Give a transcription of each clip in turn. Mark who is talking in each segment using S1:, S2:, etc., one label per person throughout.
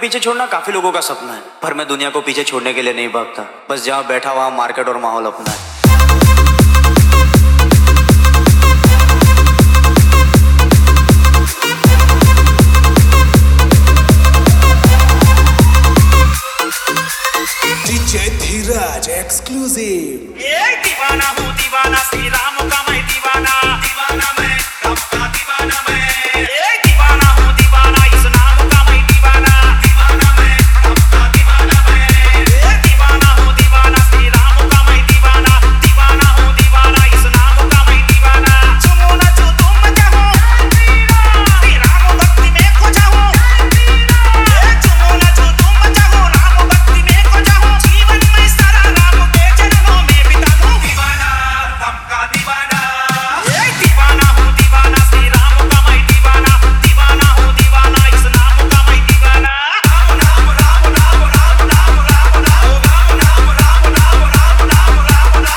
S1: पीछे छोड़ना काफी लोगों का सपना है, पर मैं दुनिया को पीछे छोड़ने के लिए नहीं भागता। बस जहाँ बैठा वहाँ मार्केट और माहौल अपना है।
S2: DJ Dheeraj exclusive.
S3: दीवाना हूँ दीवाना, श्री राम का मैं दीवाना, दीवाना मैं रब का दीवाना मैं। दीवाना हूँ दीवाना, इस नाम का मैं दीवाना, दीवाना मैं रब का दीवाना मैं। दीवाना हूँ दीवाना, श्री राम का मैं दीवाना, दीवाना हूँ दीवाना, इस नाम का मैं दीवाना। चुनो न जो तुम चाहो, श्री राम भक्ति में खो जाओ। चुनो न जो तुम चाहो, राम भक्ति में खो जाओ। जीवन में सारा राम के चरणों में बिता दूं। दीवाना रब का दीवाना, दीवाना हूँ दीवाना, श्री राम का मैं दीवाना, दीवाना हूँ दीवाना, इस नाम का मैं दीवाना। Ram Ram Ram Ram Ram Ram Ram Ram Ram Ram Ram Ram Ram Ram Ram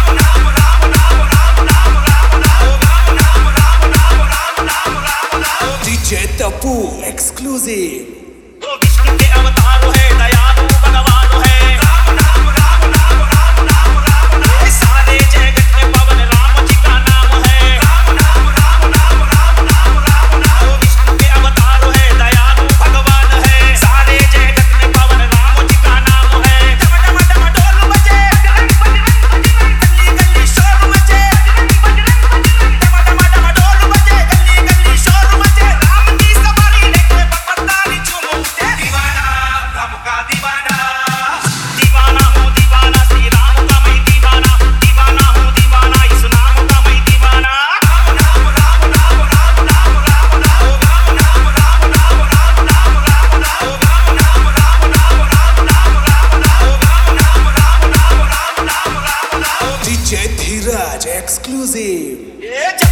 S2: DJ Tappu exclusive.
S3: वो विष्णु के अवतारो है, दयालु भगवान है। राम राम राम राम राम राम राम राम। सारे जगत में पवन राम जी का नाम है। राम राम राम राम राम राम राम राम। वो विष्णु के अवतारो है, दयालु भगवान है। सारे जगत में पवन राम जी का नाम है। डम डम डम ढोल बजे, गली गली शोर मचे। डम डम डम ढोल बजे, गली गली शोर मचे। राम की सवारी लेके बकरदारी झूमते। दीवाना रब का दीवाना, दीवाना हूँ दीवाना, श्री राम का मैं दीवाना, दीवाना हूँ दीवाना, इस नाम का मैं दीवाना। राम राम राम राम राम राम राम राम राम राम राम राम राम राम राम राम राम राम राम।
S2: DJ Dheeraj exclusive.